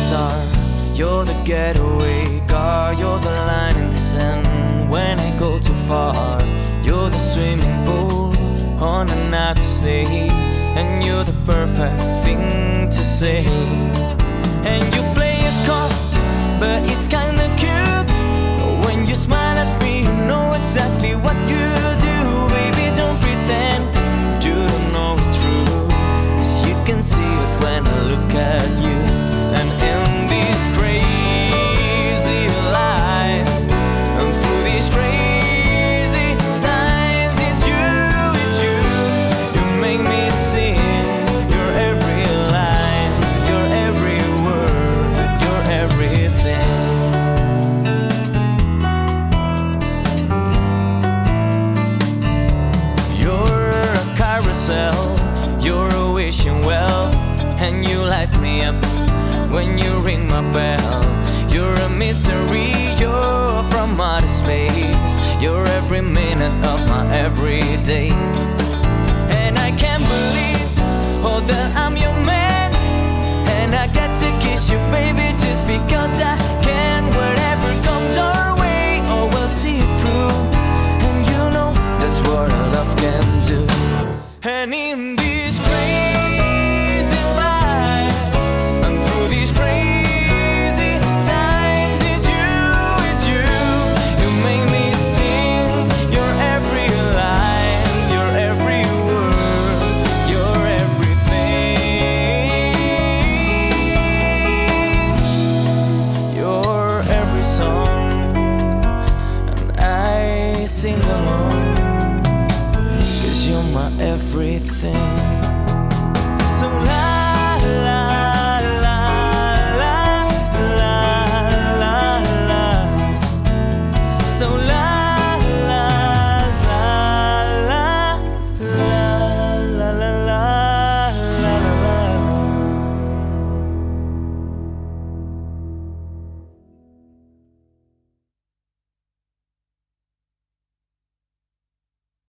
star, you're the getaway car, you're the line in the sand when I go too far. You're the swimming pool on an aqua stay, and you're the perfect thing to say. And you play it cold, but it's kinda cute. When you smile at me, you know exactly what you do. Baby, don't pretend you don't know it true, 'cause you can see it when I look at you. And in this crazy life, and through these crazy times, it's you, you make me sing. You're every line, you're every word, you're everything. You're a carousel, you're a wishing well, and you light me up when you ring my bell. You're a mystery, you're from outer space, you're every minute of my everyday. And I can't believe, oh, that I'm your man, and I get to kiss you, baby, just because I can. Whatever comes our way, oh, we'll see it through, and you know that's what our love can do. And in this crazy life, and through these crazy times, it's you, you make me sing. You're every line, you're every word, you're everything. You're every song, and I sing along, 'cause you're my everything. So la la